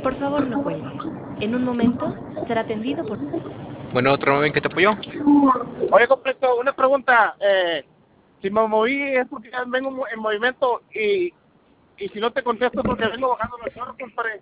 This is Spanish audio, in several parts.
Por favor, no cuelgue. En un momento será atendido por... Bueno, otro momento que te apoyó. Oye, completo, una pregunta. Si me moví es porque ya vengo en movimiento y si no te contesto es porque vengo bajando los chorros, compadre.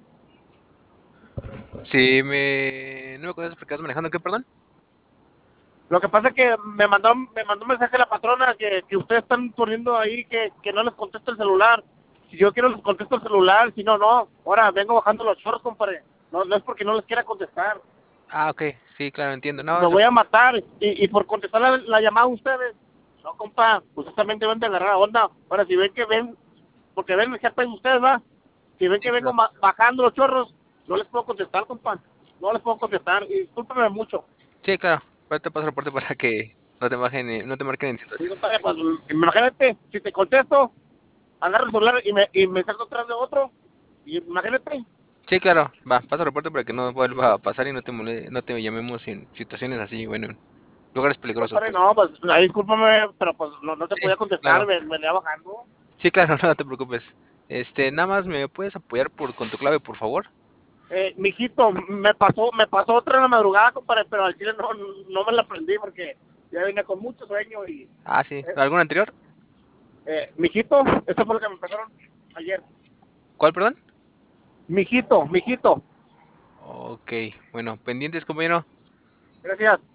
Si me... No me acuerdas porque vas manejando, ¿qué, perdón? Lo que pasa es que me mandó un mensaje la patrona que ustedes están poniendo ahí que no les contesto el celular. Si yo quiero les contesto el celular, si no, no. Ahora vengo bajando los chorros, compadre. No, no es porque no les quiera contestar. Ah, ok, sí, claro, entiendo. No, Me voy a matar y por contestar la llamada a ustedes. No, compa, ustedes también deben de agarrar onda. Ahora, si ven que ven, porque ven que hacen ustedes, va. Si ven sí, que vengo claro. bajando los chorros, no les puedo contestar, compa. No les puedo contestar. Y discúlpeme mucho. Sí, claro. Ahora te paso el reporte para que no te marquen en Sí, situación. compadre, pues imagínate, si te contesto, agarro el celular y me salgo atrás de otro. Y imagínate. Sí, claro, va, paso el reporte para que no vuelva a pasar y no te llamemos en situaciones así, bueno, en lugares Sí, peligrosos, compadre, pues. no, pues ahí discúlpame, pero pues no te Sí, podía contestar, claro. me venía bajando. Sí, claro, no te preocupes. Nada más me puedes apoyar con tu clave, por favor. Mijito, me pasó otra en la madrugada, compadre, pero al chile no me la aprendí porque ya vine con mucho sueño y... Ah, sí. Eh, ¿Alguna anterior? mijito, esto fue lo que me empezaron ayer. ¿Cuál, perdón? Mijito, Ok, bueno, pendientes, compañero. gracias.